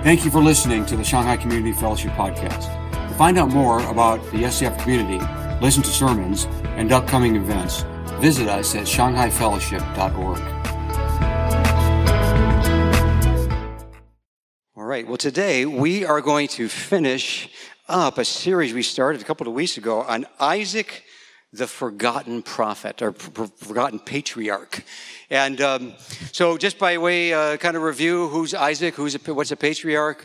Thank you for listening to the Shanghai Community Fellowship Podcast. To find out more about the SCF community, listen to sermons, and upcoming events, visit us at shanghaifellowship.org. All right, well, today we are going to finish up a series we started a couple of weeks ago on Isaac, the forgotten prophet, or forgotten patriarch. And so just by way kind of review, who's Isaac, what's a patriarch?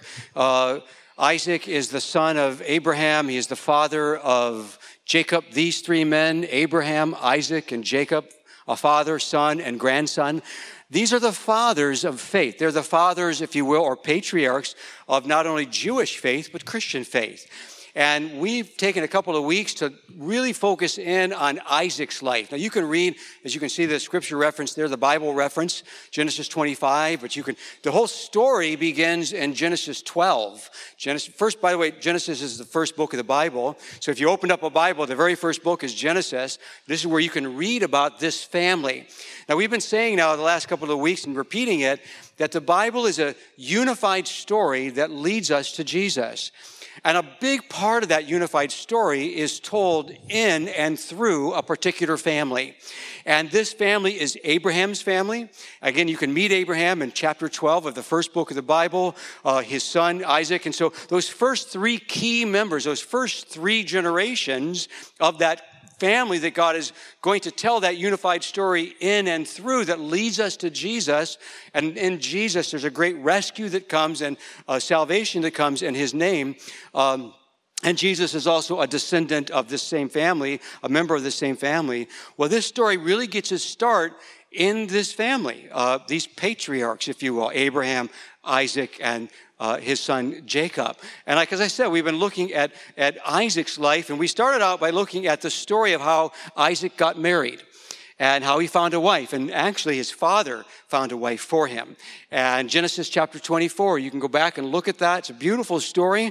Isaac is the son of Abraham. He is the father of Jacob. These three men, Abraham, Isaac, and Jacob, a father, son, and grandson. These are the fathers of faith. They're the fathers, if you will, or patriarchs of not only Jewish faith, but Christian faith. And we've taken a couple of weeks to really focus in on Isaac's life. Now you can read, as you can see the scripture reference there, the Bible reference, Genesis 25, but the whole story begins in Genesis 12. First, by the way, Genesis is the first book of the Bible. So if you opened up a Bible, the very first book is Genesis. This is where you can read about this family. Now we've been saying now the last couple of weeks and repeating it, that the Bible is a unified story that leads us to Jesus. And a big part of that unified story is told in and through a particular family. And this family is Abraham's family. Again, you can meet Abraham in chapter 12 of the first book of the Bible, his son Isaac. And so those first three key members, those first three generations of that family that God is going to tell that unified story in and through that leads us to Jesus. And in Jesus, there's a great rescue that comes and salvation that comes in his name. And Jesus is also a descendant of this same family, a member of the same family. Well, this story really gets its start in this family, these patriarchs, if you will, Abraham, Isaac, and his son Jacob. And like as I said, we've been looking at Isaac's life, and we started out by looking at the story of how Isaac got married and how he found a wife. And actually his father found a wife for him. And Genesis chapter 24, you can go back and look at that. It's a beautiful story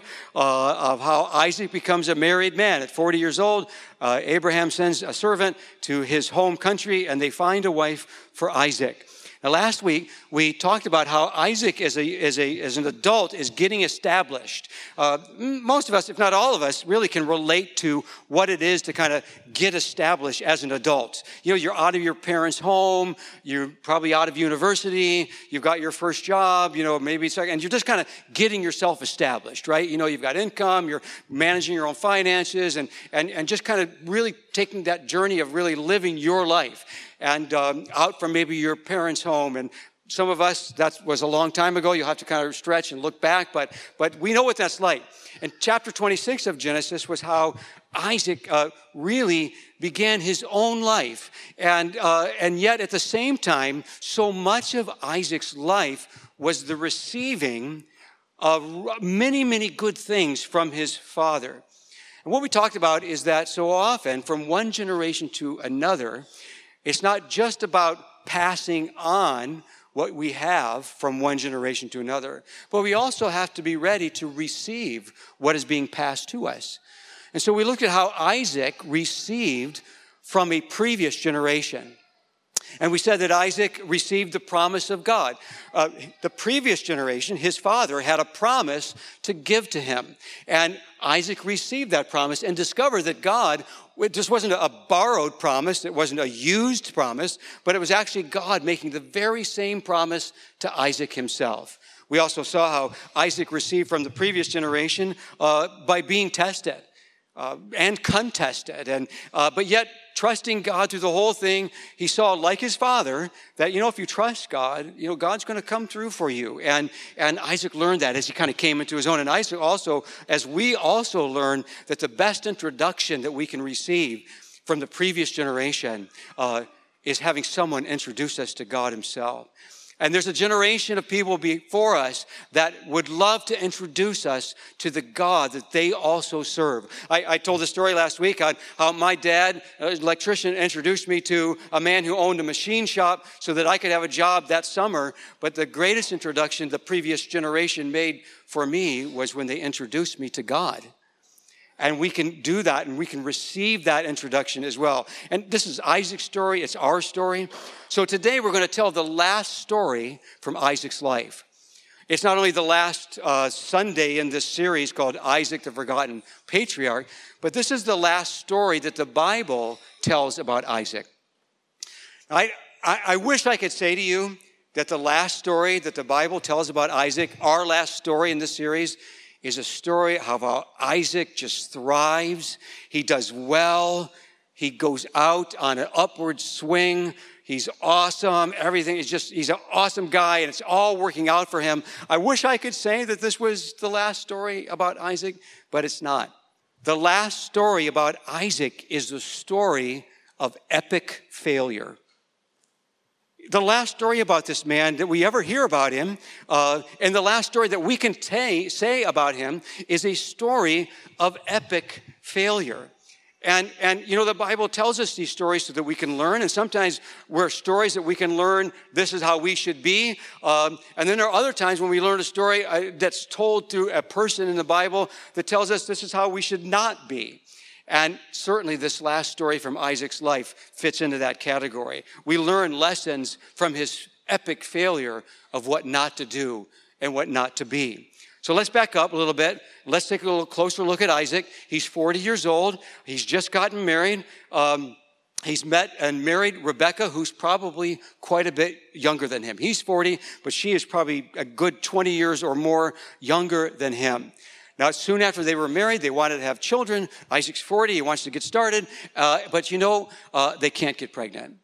of how Isaac becomes a married man. At 40 years old, Abraham sends a servant to his home country, and they find a wife for Isaac. Now, last week, we talked about how Isaac, as an adult, is getting established. Most of us, if not all of us, really can relate to what it is to kind of get established as an adult. You know, you're out of your parents' home, you're probably out of university, you've got your first job, maybe second, and you're just kind of getting yourself established, right? You've got income, you're managing your own finances, and just kind of really taking that journey of really living your life. And out from maybe your parents' home. And some of us, that was a long time ago. You'll have to kind of stretch and look back, but we know what that's like. And chapter 26 of Genesis was how Isaac really began his own life. And yet at the same time, so much of Isaac's life was the receiving of many, many good things from his father. And what we talked about is that so often, from one generation to another, it's not just about passing on what we have from one generation to another, but we also have to be ready to receive what is being passed to us. And so we looked at how Isaac received from a previous generation. And we said that Isaac received the promise of God. The previous generation, his father, had a promise to give to him. And Isaac received that promise and discovered that God, it just wasn't a borrowed promise, it wasn't a used promise, but it was actually God making the very same promise to Isaac himself. We also saw how Isaac received from the previous generation by being tested and contested, but yet trusting God through the whole thing. He saw, like his father, that, if you trust God, God's going to come through for you. And Isaac learned that as he kind of came into his own. And Isaac also, as we also learn that the best introduction that we can receive from the previous generation is having someone introduce us to God himself. And there's a generation of people before us that would love to introduce us to the God that they also serve. I told the story last week on how my dad, an electrician, introduced me to a man who owned a machine shop so that I could have a job that summer. But the greatest introduction the previous generation made for me was when they introduced me to God. And we can do that, and we can receive that introduction as well. And this is Isaac's story. It's our story. So today we're going to tell the last story from Isaac's life. It's not only the last Sunday in this series called Isaac the Forgotten Patriarch, but this is the last story that the Bible tells about Isaac. I wish I could say to you that the last story that the Bible tells about Isaac, our last story in this series, is a story of how Isaac just thrives. He does well. He goes out on an upward swing. He's awesome. Everything is just, he's an awesome guy, and it's all working out for him. I wish I could say that this was the last story about Isaac, but it's not. The last story about Isaac is the story of epic failure. The last story about this man that we ever hear about him, and the last story that we can say about him is a story of epic failure. And you know, the Bible tells us these stories so that we can learn, and sometimes we're stories that we can learn, this is how we should be. And then there are other times when we learn a story that's told through a person in the Bible that tells us this is how we should not be. And certainly this last story from Isaac's life fits into that category. We learn lessons from his epic failure of what not to do and what not to be. So let's back up a little bit. Let's take a little closer look at Isaac. He's 40 years old. He's just gotten married. He's met and married Rebekah, who's probably quite a bit younger than him. He's 40, but she is probably a good 20 years or more younger than him. Now, soon after they were married, they wanted to have children. Isaac's 40. He wants to get started. But you know, they can't get pregnant.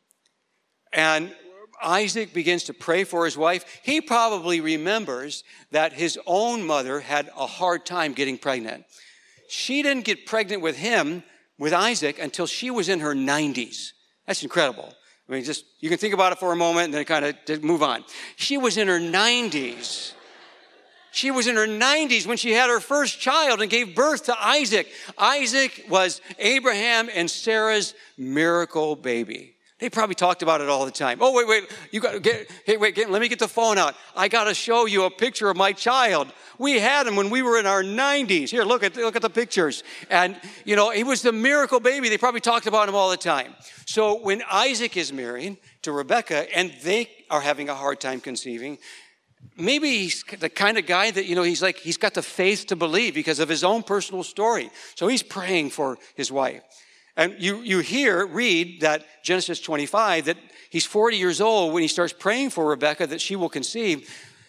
And Isaac begins to pray for his wife. He probably remembers that his own mother had a hard time getting pregnant. She didn't get pregnant with him, with Isaac, until she was in her 90s. That's incredible. I mean, just, you can think about it for a moment and then kind of move on. She was in her 90s. She was in her 90s when she had her first child and gave birth to Isaac. Isaac was Abraham and Sarah's miracle baby. They probably talked about it all the time. Oh, wait, you got to let me get the phone out. I got to show you a picture of my child. We had him when we were in our 90s. Here, look at the pictures. And, you know, he was the miracle baby. They probably talked about him all the time. So when Isaac is married to Rebekah and they are having a hard time conceiving, maybe he's the kind of guy that, you know, he's got the faith to believe because of his own personal story. So he's praying for his wife. And you read that Genesis 25, that he's 40 years old when he starts praying for Rebekah that she will conceive.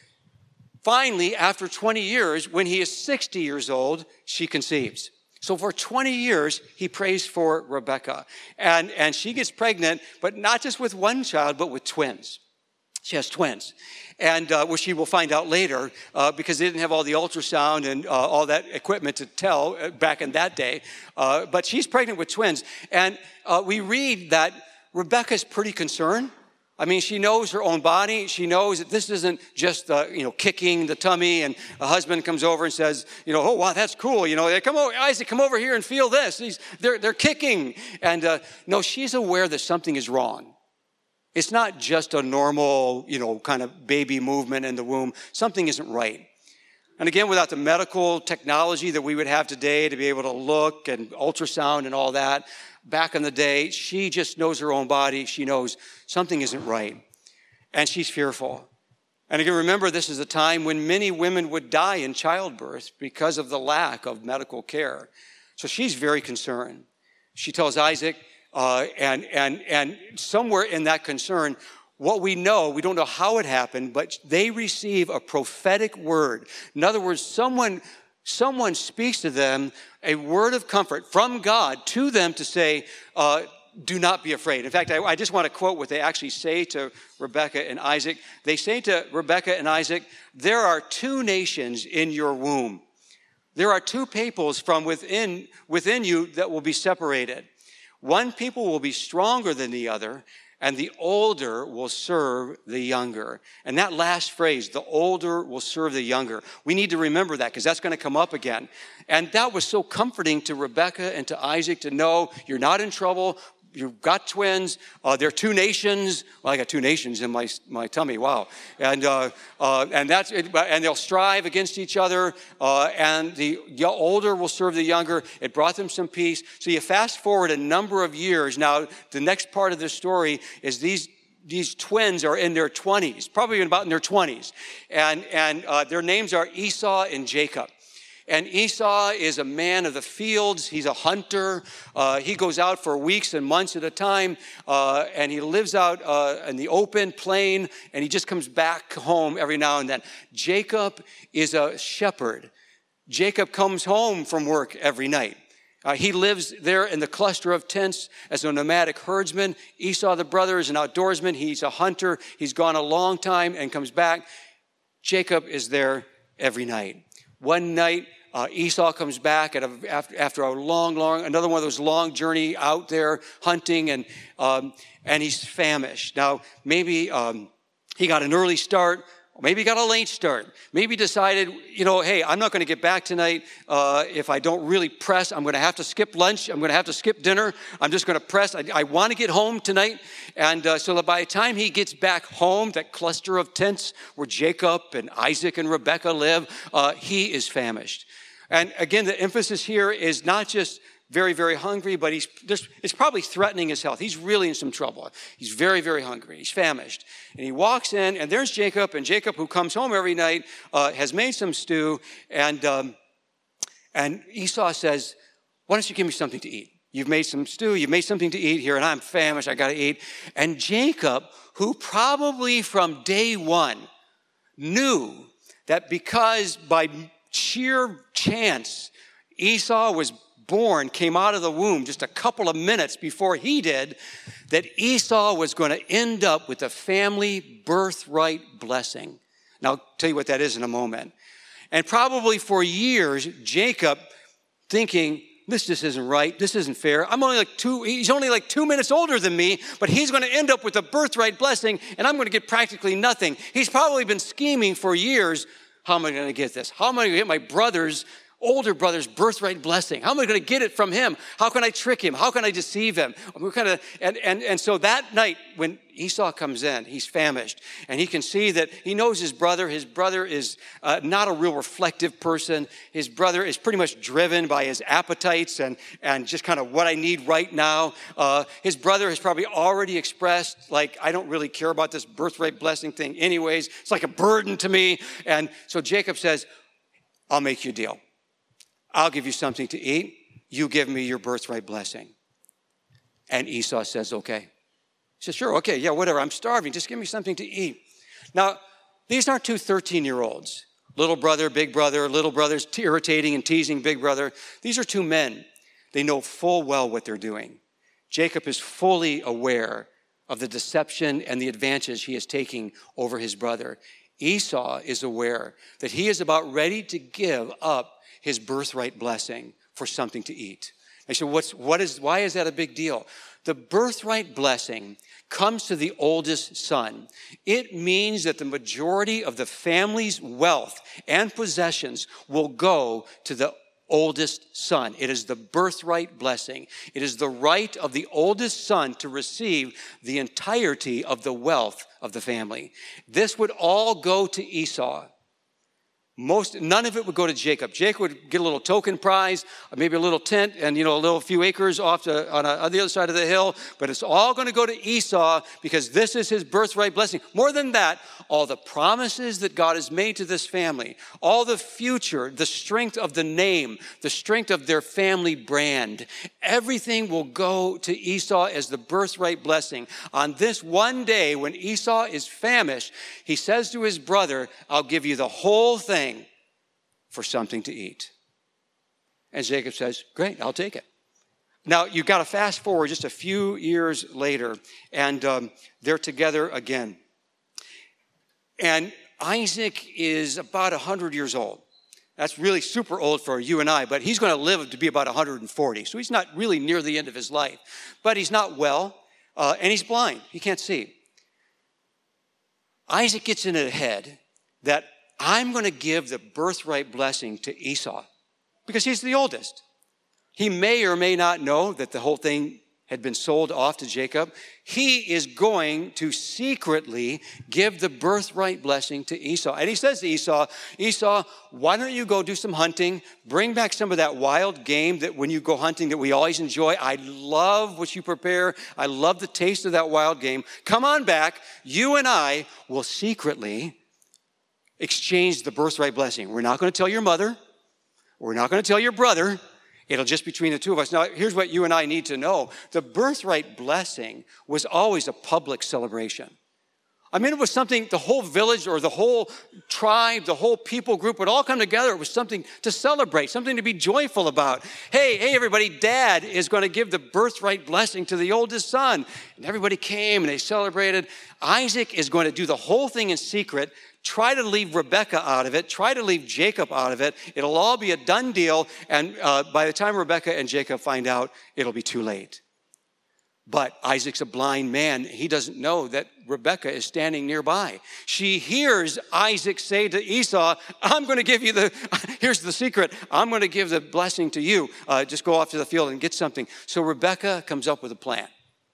Finally, after 20 years, when he is 60 years old, she conceives. So for 20 years, he prays for Rebekah. And she gets pregnant, but not just with one child, but with twins. She has twins, and which she will find out later because they didn't have all the ultrasound and all that equipment to tell back in that day. But she's pregnant with twins, and we read that Rebekah's pretty concerned. I mean, she knows her own body. She knows that this isn't just kicking the tummy, and a husband comes over and says, oh wow, that's cool. Come over, Isaac, come over here and feel this. They're kicking, and no, she's aware that something is wrong. It's not just a normal, kind of baby movement in the womb. Something isn't right. And again, without the medical technology that we would have today to be able to look and ultrasound and all that, back in the day, she just knows her own body. She knows something isn't right. And she's fearful. And again, remember, this is a time when many women would die in childbirth because of the lack of medical care. So she's very concerned. She tells Isaac, and somewhere in that concern, what we know, we don't know how it happened, but they receive a prophetic word. In other words, someone speaks to them a word of comfort from God to them to say, do not be afraid. In fact, I just want to quote what they actually say to Rebekah and Isaac. They say to Rebekah and Isaac, there are two nations in your womb. There are two peoples from within you that will be separated. One people will be stronger than the other, and the older will serve the younger. And that last phrase, the older will serve the younger, we need to remember that because that's going to come up again. And that was so comforting to Rebekah and to Isaac to know you're not in trouble. You've got twins. They're two nations. Well, I got two nations in my tummy. Wow. And that's it. And they'll strive against each other. And the older will serve the younger. It brought them some peace. So you fast forward a number of years. Now, the next part of this story is these these twins are in their 20s, probably about in their 20s. And their names are Esau and Jacob. And Esau is a man of the fields. He's a hunter. He goes out for weeks and months at a time, and he lives out in the open plain, and he just comes back home every now and then. Jacob is a shepherd. Jacob comes home from work every night. He lives there in the cluster of tents as a nomadic herdsman. Esau, the brother, is an outdoorsman. He's a hunter. He's gone a long time and comes back. Jacob is there every night. One night, Esau comes back after a another one of those long journey out there hunting, and he's famished. Now, maybe he got an early start, or maybe he got a late start. Maybe he decided, hey, I'm not going to get back tonight if I don't really press. I'm going to have to skip lunch. I'm going to have to skip dinner. I'm just going to press. I want to get home tonight. And so that by the time he gets back home, that cluster of tents where Jacob and Isaac and Rebekah live, he is famished. And again, the emphasis here is not just very, very hungry, but it's probably threatening his health. He's really in some trouble. He's very, very hungry. He's famished. And he walks in, and there's Jacob, and Jacob, who comes home every night, has made some stew, and Esau says, why don't you give me something to eat? You've made some stew, you've made something to eat here, and I'm famished, I got to eat. And Jacob, who probably from day one knew that because by sheer chance Esau was born, came out of the womb just a couple of minutes before he did, that Esau was going to end up with a family birthright blessing. Now, I'll tell you what that is in a moment. And probably for years, Jacob thinking, this just isn't right. This isn't fair. He's only like 2 minutes older than me, but he's going to end up with a birthright blessing, and I'm going to get practically nothing. He's probably been scheming for years. How am I going to get this? How am I going to get my older brother's birthright blessing? How am I going to get it from him? How can I trick him? How can I deceive him? And so that night when Esau comes in, he's famished, and he can see that he knows his brother. His brother is not a real reflective person. His brother is pretty much driven by his appetites and just kind of what I need right now. His brother has probably already expressed, like, I don't really care about this birthright blessing thing anyways. It's like a burden to me. And so Jacob says, I'll make you a deal. I'll give you something to eat. You give me your birthright blessing. And Esau says, okay. He says, sure, okay, yeah, whatever. I'm starving. Just give me something to eat. Now, these aren't two 13-year-olds. Little brother, big brother, little brother's irritating and teasing big brother. These are two men. They know full well what they're doing. Jacob is fully aware of the deception and the advantage he is taking over his brother. Esau is aware that he is about ready to give up his birthright blessing for something to eat. I said, why is that a big deal? The birthright blessing comes to the oldest son. It means that the majority of the family's wealth and possessions will go to the oldest son. It is the birthright blessing. It is the right of the oldest son to receive the entirety of the wealth of the family. This would all go to Esau. None of it would go to Jacob. Jacob would get a little token prize, maybe a little tent and, a few acres on the other side of the hill. But it's all going to go to Esau because this is his birthright blessing. More than that, all the promises that God has made to this family, all the future, the strength of the name, the strength of their family brand, everything will go to Esau as the birthright blessing. On this one day when Esau is famished, he says to his brother, I'll give you the whole thing for something to eat. And Jacob says, great, I'll take it. Now, you've got to fast forward just a few years later, and they're together again. And Isaac is about 100 years old. That's really super old for you and I, but he's going to live to be about 140. So he's not really near the end of his life. But he's not well, and he's blind. He can't see. Isaac gets in his head that I'm going to give the birthright blessing to Esau because he's the oldest. He may or may not know that the whole thing had been sold off to Jacob, he is going to secretly give the birthright blessing to Esau. And he says to Esau, why don't you go do some hunting, bring back some of that wild game that when you go hunting that we always enjoy. I love what you prepare. I love the taste of that wild game. Come on back. You and I will secretly exchange the birthright blessing. We're not going to tell your mother. We're not going to tell your brother. It'll just be between the two of us. Now, here's what you and I need to know. The birthright blessing was always a public celebration. I mean, it was something the whole village or the whole tribe, the whole people group would all come together. It was something to celebrate, something to be joyful about. Hey, everybody, Dad is going to give the birthright blessing to the oldest son. And everybody came and they celebrated. Isaac is going to do the whole thing in secret. Try to leave Rebekah out of it. Try to leave Jacob out of it. It'll all be a done deal. And by the time Rebekah and Jacob find out, it'll be too late. But Isaac's a blind man. He doesn't know that Rebekah is standing nearby. She hears Isaac say to Esau, I'm going to give you here's the secret. I'm going to give the blessing to you. Just go off to the field and get something. So Rebekah comes up with a plan.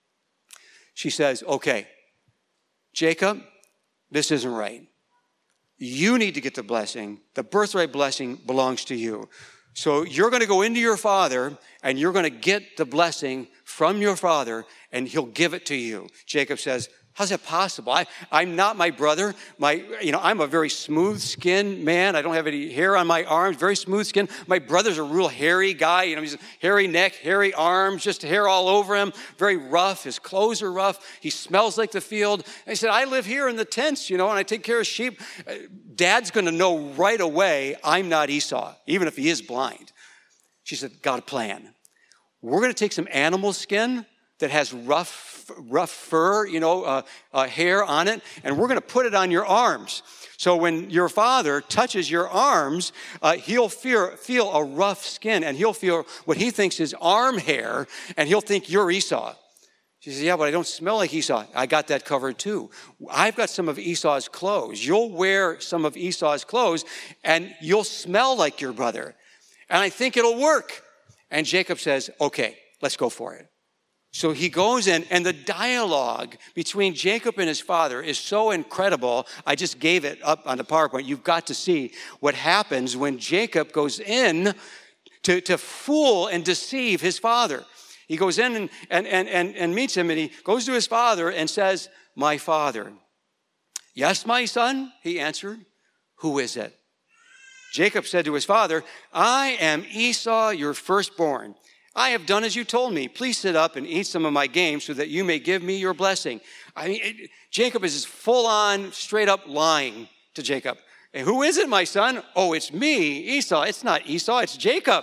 She says, okay, Jacob, this isn't right. You need to get the blessing. The birthright blessing belongs to you. So you're going to go into your father and you're going to get the blessing from your father and he'll give it to you. Jacob says, how's that possible? I'm not my brother. I'm a very smooth-skinned man. I don't have any hair on my arms, very smooth skin. My brother's a real hairy guy. He's hairy neck, hairy arms, just hair all over him, very rough. His clothes are rough. He smells like the field. And he said, I live here in the tents, and I take care of sheep. Dad's going to know right away I'm not Esau, even if he is blind. She said, got a plan. We're going to take some animal skin that has rough fur, hair on it, and we're going to put it on your arms. So when your father touches your arms, he'll feel a rough skin, and he'll feel what he thinks is arm hair, and he'll think you're Esau. She says, yeah, but I don't smell like Esau. I got that covered too. I've got some of Esau's clothes. You'll wear some of Esau's clothes, and you'll smell like your brother. And I think it'll work. And Jacob says, okay, let's go for it. So he goes in, and the dialogue between Jacob and his father is so incredible. I just gave it up on the PowerPoint. You've got to see what happens when Jacob goes in to fool and deceive his father. He goes in and meets him, and he goes to his father and says, my father. Yes, my son, he answered. Who is it? Jacob said to his father, I am Esau, your firstborn. I have done as you told me. Please sit up and eat some of my game so that you may give me your blessing. Jacob is full on, straight up lying to Jacob. And who is it, my son? Oh, it's me, Esau. It's not Esau, it's Jacob.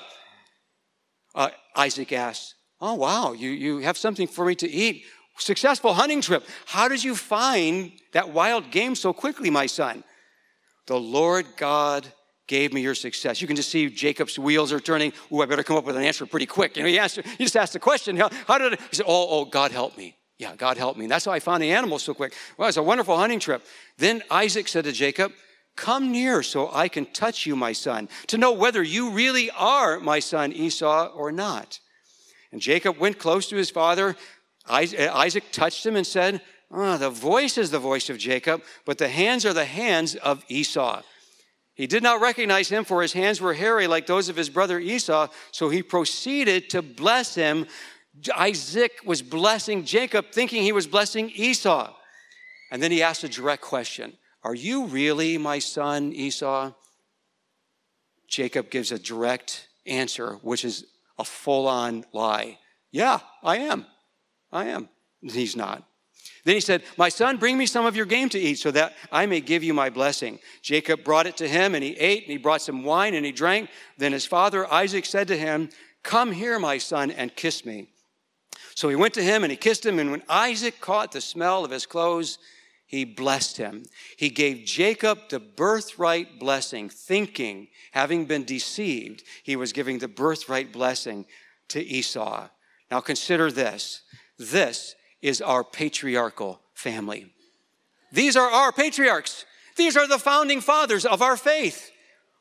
Isaac asks, oh, wow, you have something for me to eat. Successful hunting trip. How did you find that wild game so quickly, my son? The Lord God gave me your success. You can just see Jacob's wheels are turning. Ooh, I better come up with an answer pretty quick. He just asked the question, how did it? He said, oh, God helped me. Yeah, God helped me. And that's how I found the animals so quick. Well, it's a wonderful hunting trip. Then Isaac said to Jacob, come near so I can touch you, my son, to know whether you really are my son Esau or not. And Jacob went close to his father. Isaac touched him and said, the voice is the voice of Jacob, but the hands are the hands of Esau. He did not recognize him, for his hands were hairy like those of his brother Esau, so he proceeded to bless him. Isaac was blessing Jacob, thinking he was blessing Esau. And then he asked a direct question. Are you really my son, Esau? Jacob gives a direct answer, which is a full-on lie. Yeah, I am. He's not. Then he said, my son, bring me some of your game to eat so that I may give you my blessing. Jacob brought it to him, and he ate, and he brought some wine, and he drank. Then his father Isaac said to him, come here, my son, and kiss me. So he went to him, and he kissed him, and when Isaac caught the smell of his clothes, he blessed him. He gave Jacob the birthright blessing, thinking, having been deceived, he was giving the birthright blessing to Esau. Now consider this. This is our patriarchal family. These are our patriarchs. These are the founding fathers of our faith.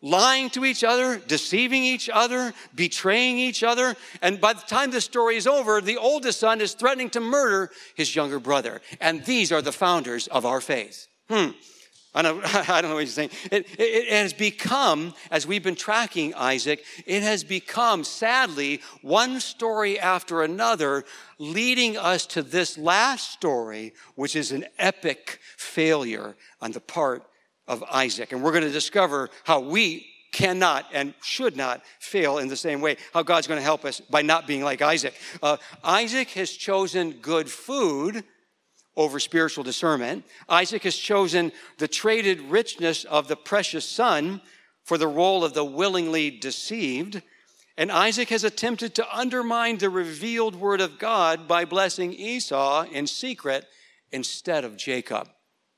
lying to each other, deceiving each other, betraying each other. And by the time this story is over, the oldest son is threatening to murder his younger brother. And these are the founders of our faith. I don't know what you're saying. It has become, as we've been tracking Isaac, it has become, sadly, one story after another, leading us to this last story, which is an epic failure on the part of Isaac. And we're going to discover how we cannot and should not fail in the same way, how God's going to help us by not being like Isaac. Isaac has chosen good food over spiritual discernment. Isaac has chosen the traded richness of the precious son for the role of the willingly deceived. And Isaac has attempted to undermine the revealed word of God by blessing Esau in secret instead of Jacob.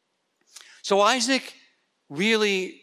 So Isaac really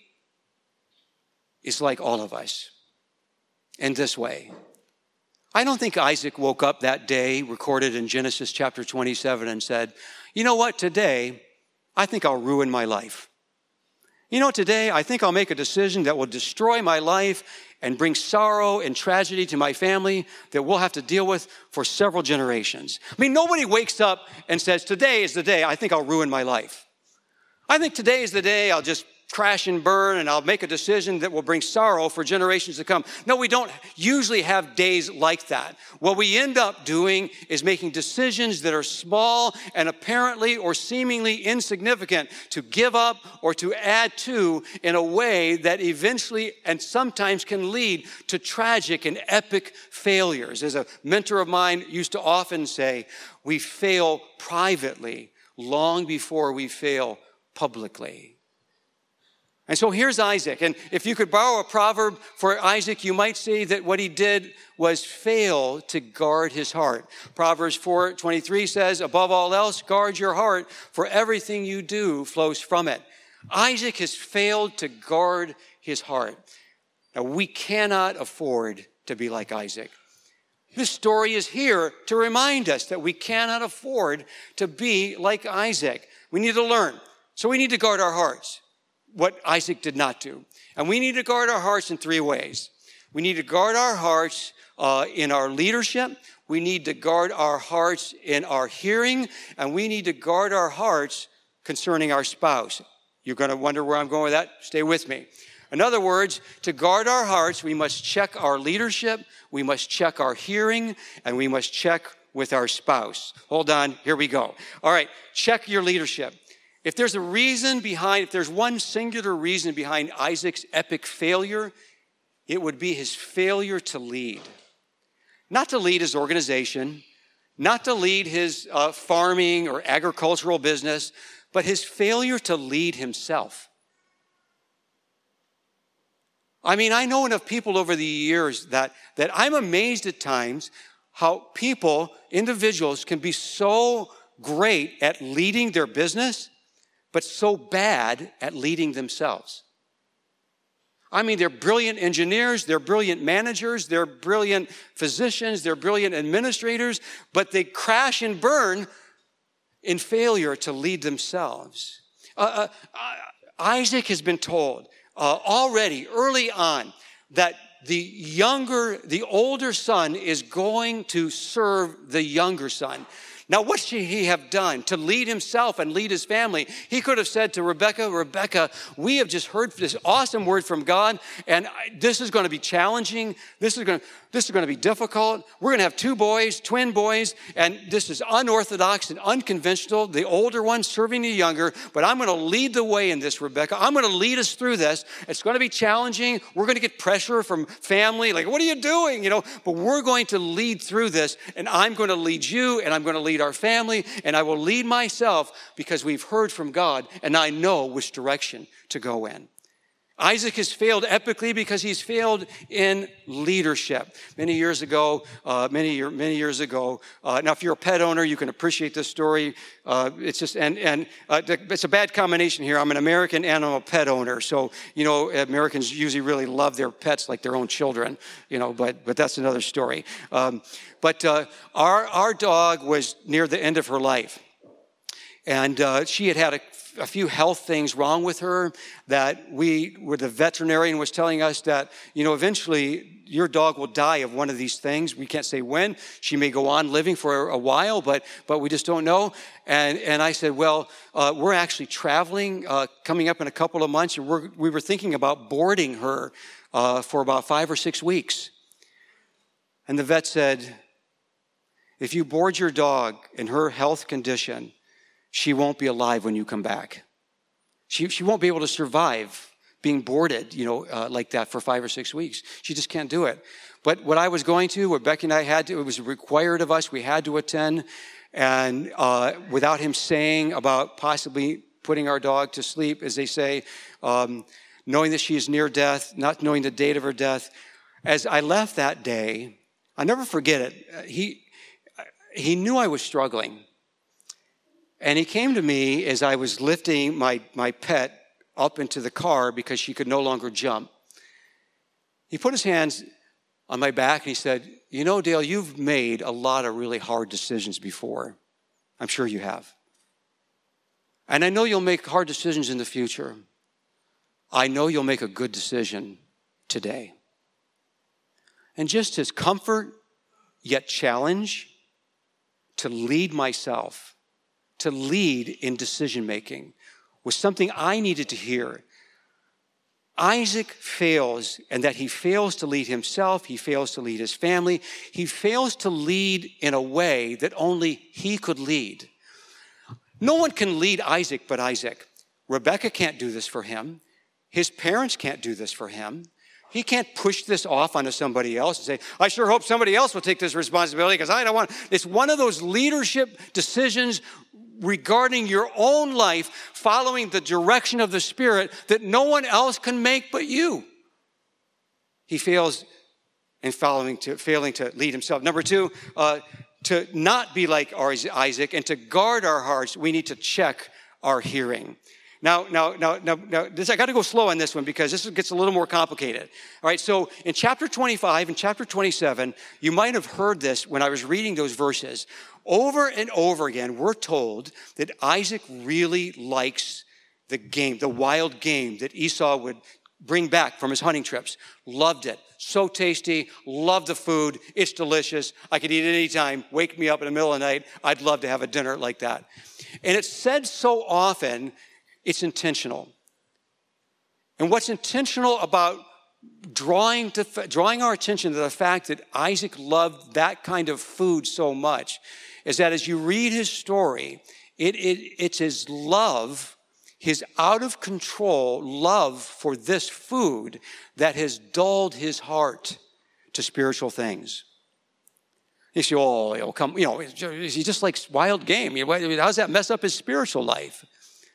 is like all of us in this way. I don't think Isaac woke up that day, recorded in Genesis chapter 27, and said, you know what, today, I think I'll ruin my life. You know, today, I think I'll make a decision that will destroy my life and bring sorrow and tragedy to my family that we'll have to deal with for several generations. I mean, nobody wakes up and says, today is the day I think I'll ruin my life. I think today is the day I'll just crash and burn and I'll make a decision that will bring sorrow for generations to come. No, we don't usually have days like that. What we end up doing is making decisions that are small and apparently or seemingly insignificant to give up or to add to in a way that eventually and sometimes can lead to tragic and epic failures. As a mentor of mine used to often say, we fail privately long before we fail publicly. And so here's Isaac. And if you could borrow a proverb for Isaac, you might say that what he did was fail to guard his heart. Proverbs 4:23 says, above all else, guard your heart, for everything you do flows from it. Isaac has failed to guard his heart. Now, we cannot afford to be like Isaac. This story is here to remind us that we cannot afford to be like Isaac. We need to learn. So we need to guard our hearts, what Isaac did not do. And we need to guard our hearts in three ways. We need to guard our hearts in our leadership. We need to guard our hearts in our hearing. And we need to guard our hearts concerning our spouse. You're going to wonder where I'm going with that? Stay with me. In other words, to guard our hearts, we must check our leadership, we must check our hearing, and we must check with our spouse. Hold on, here we go. All right, check your leadership. If there's one singular reason behind Isaac's epic failure, it would be his failure to lead. Not to lead his organization, not to lead his farming or agricultural business, but his failure to lead himself. I mean, I know enough people over the years that I'm amazed at times how individuals can be so great at leading their business, but so bad at leading themselves. I mean, they're brilliant engineers, they're brilliant managers, they're brilliant physicians, they're brilliant administrators, but they crash and burn in failure to lead themselves. Isaac has been told already early on that the older son is going to serve the younger son. Now, what should he have done to lead himself and lead his family? He could have said to Rebecca, we have just heard this awesome word from God, and this is going to be challenging. This is going to be difficult. We're going to have two boys, twin boys, and this is unorthodox and unconventional, the older one serving the younger, but I'm going to lead the way in this, Rebecca. I'm going to lead us through this. It's going to be challenging. We're going to get pressure from family, like, what are you doing? But we're going to lead through this, and I'm going to lead you, and I'm going to lead our family, and I will lead myself because we've heard from God, and I know which direction to go in. Isaac has failed epically because he's failed in leadership. Many years ago, now if you're a pet owner, you can appreciate this story. It's a bad combination here. I'm an American and I'm a pet owner. So, Americans usually really love their pets like their own children, but that's another story. But our dog was near the end of her life. And she had a few health things wrong with her that the veterinarian was telling us that, eventually your dog will die of one of these things. We can't say when. She may go on living for a while, but we just don't know. And I said, well, we're actually traveling coming up in a couple of months, and we were thinking about boarding her for about 5 or 6 weeks. And the vet said, if you board your dog in her health condition, she won't be alive when you come back. She won't be able to survive being boarded, like that for 5 or 6 weeks. She just can't do it. But what I was going to, what Becky and I had to, it was required of us, we had to attend. And without him saying about possibly putting our dog to sleep, as they say, knowing that she is near death, not knowing the date of her death. As I left that day, I'll never forget it. He knew I was struggling. And he came to me as I was lifting my pet up into the car because she could no longer jump. He put his hands on my back and he said, Dale, you've made a lot of really hard decisions before. I'm sure you have. And I know you'll make hard decisions in the future. I know you'll make a good decision today. And just his comfort, yet challenge to lead myself, to lead in decision-making was something I needed to hear. Isaac fails, and that he fails to lead himself, he fails to lead his family, he fails to lead in a way that only he could lead. No one can lead Isaac but Isaac. Rebekah can't do this for him. His parents can't do this for him. He can't push this off onto somebody else and say, I sure hope somebody else will take this responsibility because I don't want. It's one of those leadership decisions regarding your own life, following the direction of the Spirit that no one else can make but you. He fails in failing to lead himself. Number 2, to not be like Isaac and to guard our hearts, we need to check our hearing. Now, this, I got to go slow on this one because this gets a little more complicated. All right, so in chapter 25 and chapter 27, you might have heard this when I was reading those verses. Over and over again, we're told that Isaac really likes the game, the wild game that Esau would bring back from his hunting trips. Loved it. So tasty. Loved the food. It's delicious. I could eat it any time. Wake me up in the middle of the night. I'd love to have a dinner like that. And it's said so often, it's intentional. And what's intentional about drawing our attention to the fact that Isaac loved that kind of food so much is that as you read his story, it's his love, his out-of-control love for this food that has dulled his heart to spiritual things. You say, he just likes wild game. How does that mess up his spiritual life?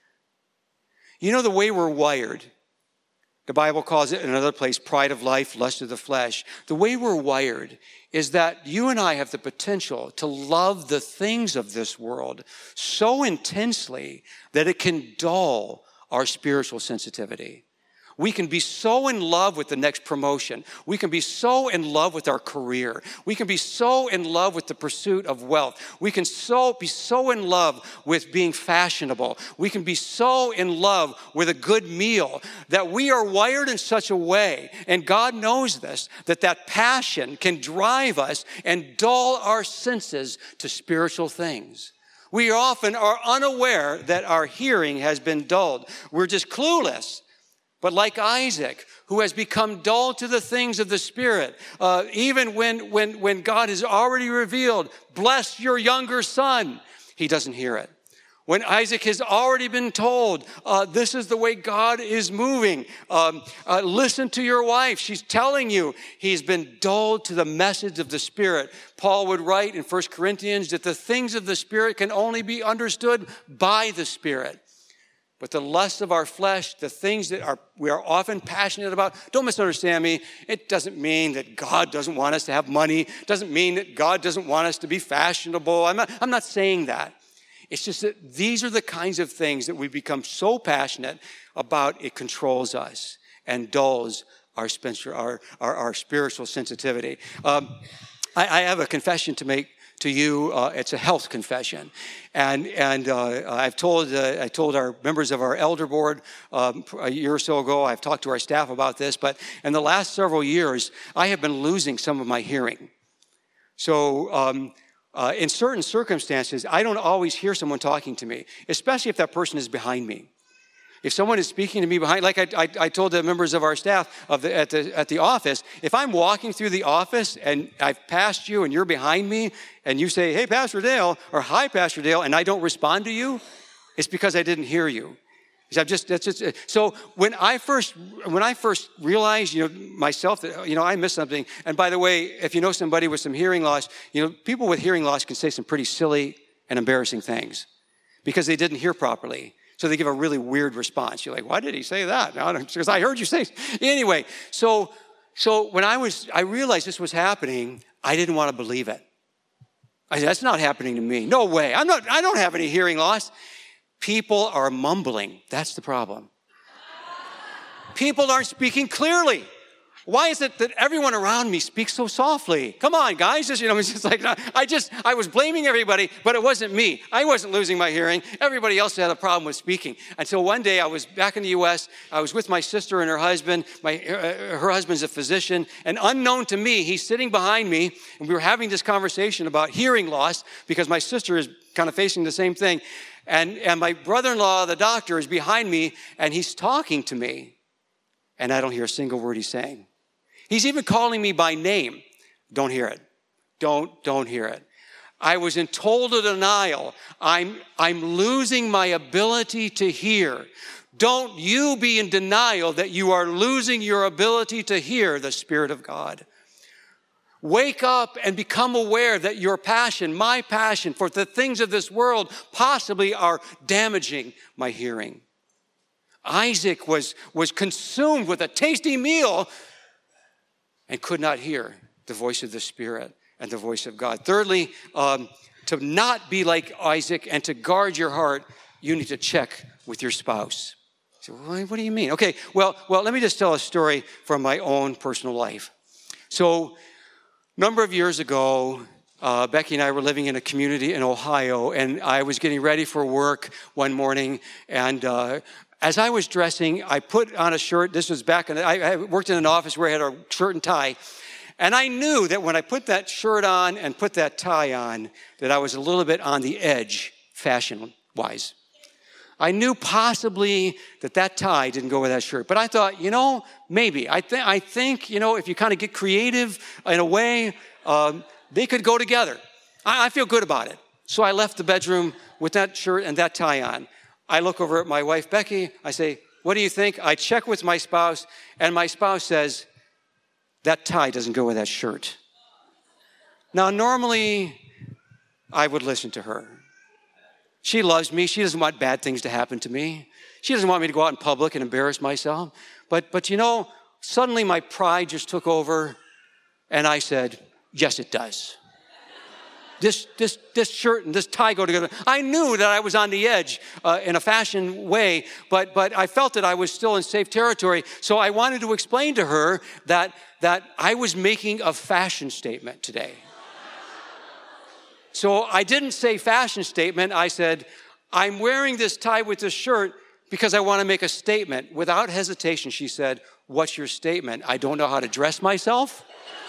The way we're wired, the Bible calls it in another place, pride of life, lust of the flesh. The way we're wired is that you and I have the potential to love the things of this world so intensely that it can dull our spiritual sensitivity. We can be so in love with the next promotion. We can be so in love with our career. We can be so in love with the pursuit of wealth. We can be so in love with being fashionable. We can be so in love with a good meal that we are wired in such a way, and God knows this, that passion can drive us and dull our senses to spiritual things. We often are unaware that our hearing has been dulled. We're just clueless. But like Isaac, who has become dull to the things of the Spirit, even when God has already revealed, bless your younger son, he doesn't hear it. When Isaac has already been told, this is the way God is moving, listen to your wife, she's telling you, he's been dulled to the message of the Spirit. Paul would write in 1 Corinthians that the things of the Spirit can only be understood by the Spirit. But the lust of our flesh, the things that we are often passionate about, don't misunderstand me. It doesn't mean that God doesn't want us to have money. It doesn't mean that God doesn't want us to be fashionable. I'm not saying that. It's just that these are the kinds of things that we become so passionate about, it controls us and dulls our spiritual sensitivity. I have a confession to make to you. It's a health confession. And I told our members of our elder board a year or so ago, I've talked to our staff about this, but in the last several years, I have been losing some of my hearing. So in certain circumstances, I don't always hear someone talking to me, especially if that person is behind me. If someone is speaking to me behind, like I told the members of our staff at the office, if I'm walking through the office and I've passed you and you're behind me and you say, hey, Pastor Dale, or hi, Pastor Dale, and I don't respond to you, it's because I didn't hear you. So when I first realized, myself that, I missed something. And by the way, if you know somebody with some hearing loss, people with hearing loss can say some pretty silly and embarrassing things because they didn't hear properly. So they give a really weird response. You're like, why did he say that? Because I heard you say. Anyway, so when I realized this was happening, I didn't want to believe it. I said, that's not happening to me. No way. I don't have any hearing loss. People are mumbling. That's the problem. People aren't speaking clearly. Why is it that everyone around me speaks so softly? Come on, guys. It's just like, I was blaming everybody, but it wasn't me. I wasn't losing my hearing. Everybody else had a problem with speaking. Until one day I was back in the U.S. I was with my sister and her husband. Her husband's a physician. And unknown to me, he's sitting behind me, and we were having this conversation about hearing loss because my sister is kind of facing the same thing. And my brother-in-law, the doctor, is behind me, and he's talking to me. And I don't hear a single word he's saying. He's even calling me by name. Don't hear it. Don't hear it. I was in total denial. I'm losing my ability to hear. Don't you be in denial that you are losing your ability to hear the Spirit of God. Wake up and become aware that your passion, my passion for the things of this world possibly are damaging my hearing. Isaac was consumed with a tasty meal and could not hear the voice of the Spirit and the voice of God. Thirdly, to not be like Isaac and to guard your heart, you need to check with your spouse. So, what do you mean? Okay, well, let me just tell a story from my own personal life. So, a number of years ago, Becky and I were living in a community in Ohio, and I was getting ready for work one morning, and as I was dressing, I put on a shirt. This was back I worked in an office where I had a shirt and tie. And I knew that when I put that shirt on and put that tie on, that I was a little bit on the edge, fashion-wise. I knew possibly that tie didn't go with that shirt. But I thought, maybe. I think, if you kind of get creative in a way, they could go together. I feel good about it. So I left the bedroom with that shirt and that tie on. I look over at my wife, Becky. I say, what do you think? I check with my spouse, and my spouse says, that tie doesn't go with that shirt. Now, normally, I would listen to her. She loves me. She doesn't want bad things to happen to me. She doesn't want me to go out in public and embarrass myself. But suddenly my pride just took over, and I said, yes, it does. This shirt and this tie go together. I knew that I was on the edge in a fashion way, but I felt that I was still in safe territory. So I wanted to explain to her that I was making a fashion statement today. So I didn't say fashion statement. I said, I'm wearing this tie with this shirt because I want to make a statement. Without hesitation, she said, what's your statement? I don't know how to dress myself?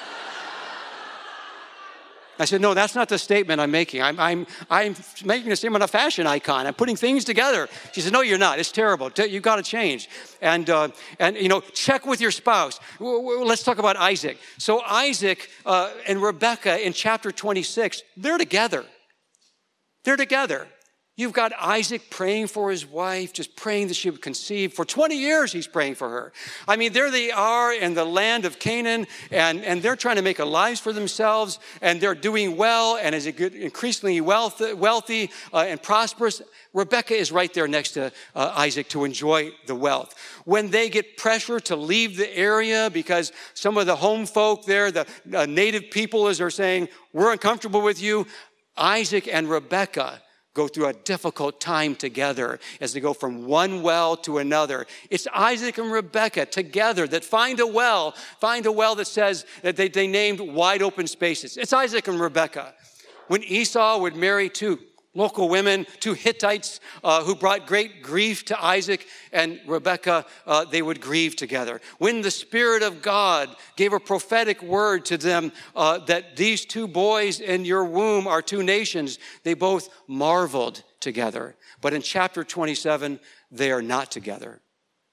I said, no, that's not the statement I'm making. I'm making a statement, a fashion icon. I'm putting things together. She said, no, you're not. It's terrible. You've got to change. And check with your spouse. Let's talk about Isaac. So Isaac and Rebekah in chapter 26, they're together. They're together. You've got Isaac praying for his wife, just praying that she would conceive. For 20 years, he's praying for her. I mean, there they are in the land of Canaan, and they're trying to make a lives for themselves, and they're doing well, and is increasingly wealthy and prosperous. Rebekah is right there next to Isaac to enjoy the wealth. When they get pressure to leave the area because some of the home folk there, the native peoples are saying, we're uncomfortable with you, Isaac and Rebekah go through a difficult time together as they go from one well to another. It's Isaac and Rebekah together that find a well that says that they named Wide Open Spaces. It's Isaac and Rebekah. when Esau would marry two local women, two Hittites who brought great grief to Isaac and Rebekah, they would grieve together. When the Spirit of God gave a prophetic word to them that these two boys in your womb are two nations, they both marveled together. But in chapter 27, they are not together.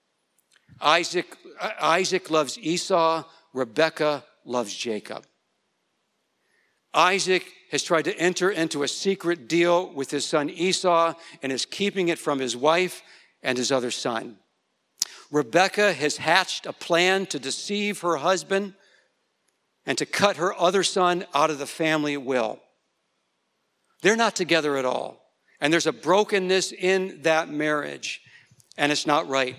Isaac loves Esau, Rebekah loves Jacob. Isaac has tried to enter into a secret deal with his son Esau and is keeping it from his wife and his other son. Rebekah has hatched a plan to deceive her husband and to cut her other son out of the family will. They're not together at all. And there's a brokenness in that marriage, and it's not right.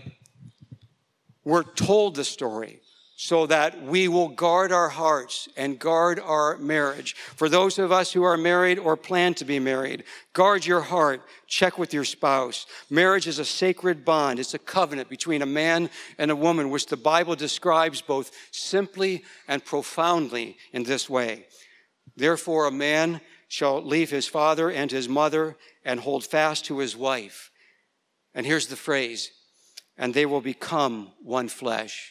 We're told the story so that we will guard our hearts and guard our marriage. For those of us who are married or plan to be married, guard your heart. Check with your spouse. Marriage is a sacred bond. It's a covenant between a man and a woman, which the Bible describes both simply and profoundly in this way. Therefore, a man shall leave his father and his mother and hold fast to his wife. And here's the phrase, and they will become one flesh.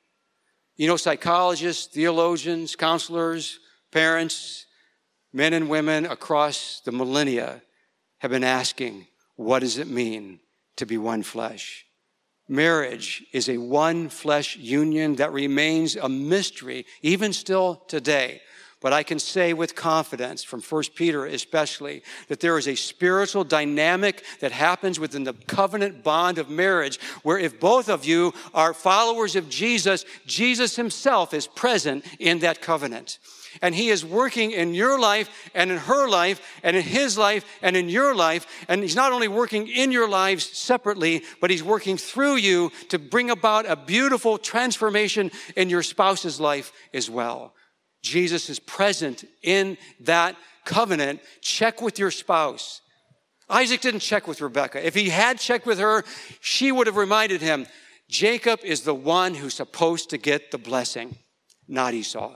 You know, psychologists, theologians, counselors, parents, men and women across the millennia have been asking, what does it mean to be one flesh? Marriage is a one flesh union that remains a mystery, even still today. But I can say with confidence, from 1 Peter especially, that there is a spiritual dynamic that happens within the covenant bond of marriage, where if both of you are followers of Jesus, Jesus himself is present in that covenant. And he is working in your life and in her life and in his life and in your life. And he's not only working in your lives separately, but he's working through you to bring about a beautiful transformation in your spouse's life as well. Jesus is present in that covenant. Check with your spouse. Isaac didn't check with Rebekah. If he had checked with her, she would have reminded him, Jacob is the one who's supposed to get the blessing, not Esau.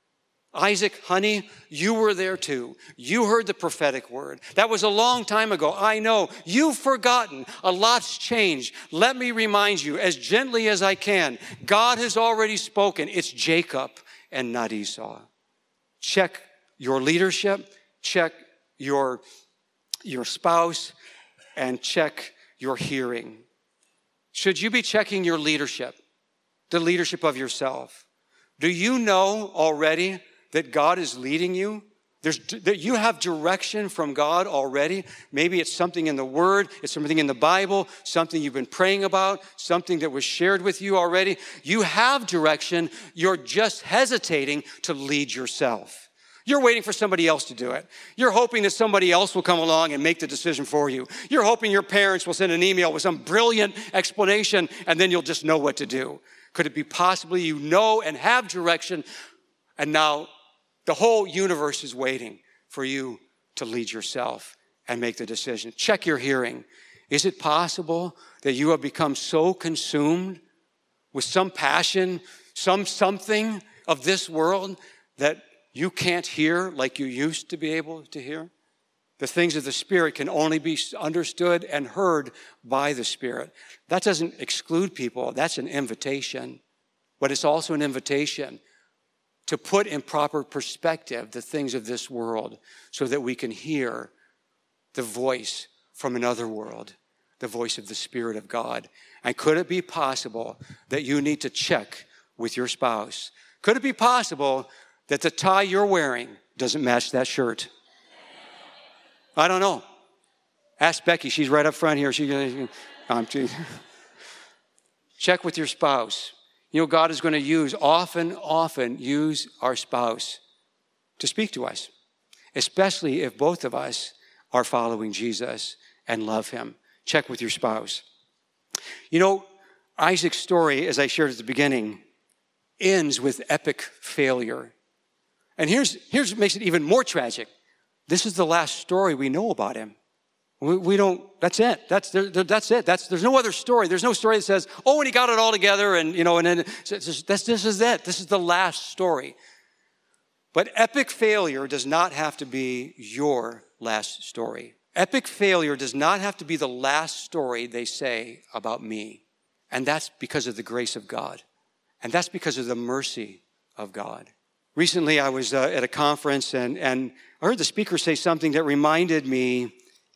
Isaac, honey, you were there too. You heard the prophetic word. That was a long time ago. I know. You've forgotten. A lot's changed. Let me remind you, as gently as I can, God has already spoken. It's Jacob and not Esau. Check your leadership, check your spouse, and check your hearing. Should you be checking your leadership, the leadership of yourself? Do you know already that God is leading you? That you have direction from God already. Maybe it's something in the Word, it's something in the Bible, something you've been praying about, something that was shared with you already. You have direction. You're just hesitating to lead yourself. You're waiting for somebody else to do it. You're hoping that somebody else will come along and make the decision for you. You're hoping your parents will send an email with some brilliant explanation, and then you'll just know what to do. Could it be possibly you know and have direction, and now the whole universe is waiting for you to lead yourself and make the decision? Check your hearing. Is it possible that you have become so consumed with some passion, something of this world that you can't hear like you used to be able to hear? The things of the Spirit can only be understood and heard by the Spirit. That doesn't exclude people. That's an invitation. But it's also an invitation to put in proper perspective the things of this world so that we can hear the voice from another world, the voice of the Spirit of God. And could it be possible that you need to check with your spouse? Could it be possible that the tie you're wearing doesn't match that shirt? I don't know. Ask Becky. She's right up front here. Check with your spouse. You know, God is going to often use our spouse to speak to us, especially if both of us are following Jesus and love him. Check with your spouse. You know, Isaac's story, as I shared at the beginning, ends with epic failure. And here's what makes it even more tragic. This is the last story we know about him. We don't, that's it. That's it. There's no other story. There's no story that says, oh, and he got it all together and, you know, and then this is it. This is the last story. But epic failure does not have to be your last story. Epic failure does not have to be the last story they say about me. And that's because of the grace of God. And that's because of the mercy of God. Recently, I was at a conference and I heard the speaker say something that reminded me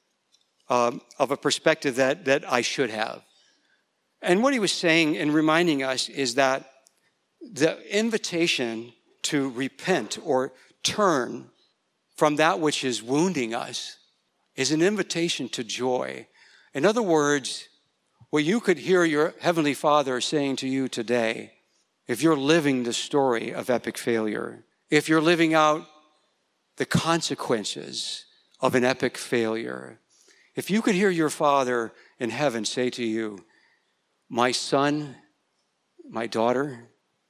of a perspective that I should have. And what he was saying and reminding us is that the invitation to repent or turn from that which is wounding us is an invitation to joy. In other words, what you could hear your Heavenly Father saying to you today, if you're living the story of epic failure, if you're living out the consequences of an epic failure, if you could hear your Father in heaven say to you, my son, my daughter,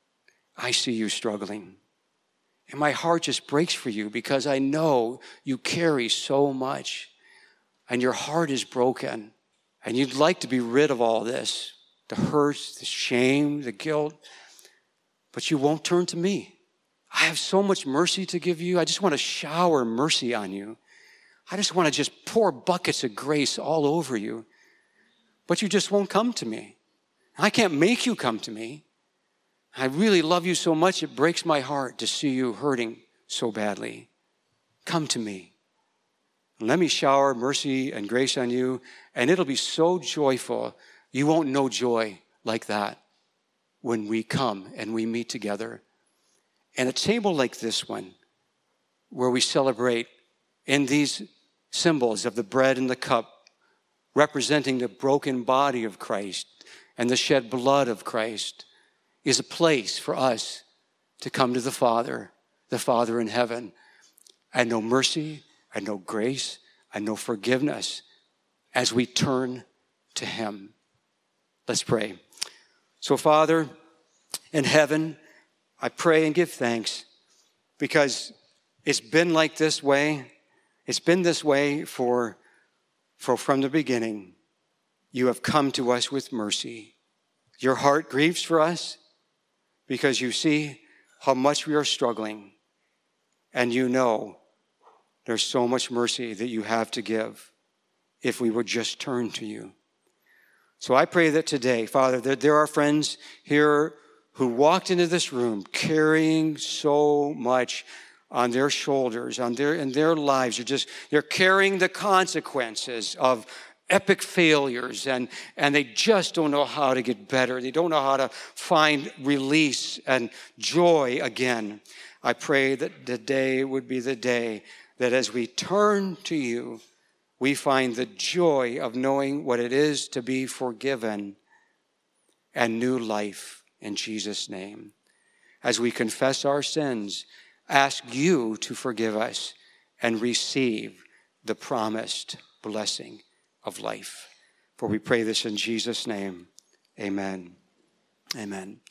I see you struggling. And my heart just breaks for you because I know you carry so much and your heart is broken and you'd like to be rid of all this, the hurt, the shame, the guilt, but you won't turn to me. I have so much mercy to give you. I just want to shower mercy on you. I just want to just pour buckets of grace all over you, but you just won't come to me. I can't make you come to me. I really love you so much, it breaks my heart to see you hurting so badly. Come to me. Let me shower mercy and grace on you, and it'll be so joyful. You won't know joy like that when we come and we meet together. And a table like this one, where we celebrate in these symbols of the bread and the cup, representing the broken body of Christ and the shed blood of Christ, is a place for us to come to the Father in heaven, and know mercy, and know grace, and know forgiveness as we turn to Him. Let's pray. So, Father in heaven, I pray and give thanks because it's been like this way. It's been this way from the beginning. You have come to us with mercy. Your heart grieves for us because you see how much we are struggling, and you know there's so much mercy that you have to give if we would just turn to you. So I pray that today, Father, that there are friends here who walked into this room carrying so much on their shoulders, in their lives. They're carrying the consequences of epic failures, and they just don't know how to get better. They don't know how to find release and joy again. I pray that the day would be the day that as we turn to you, we find the joy of knowing what it is to be forgiven and new life in Jesus' name. As we confess our sins, ask you to forgive us and receive the promised blessing of life. For we pray this in Jesus' name. Amen. Amen.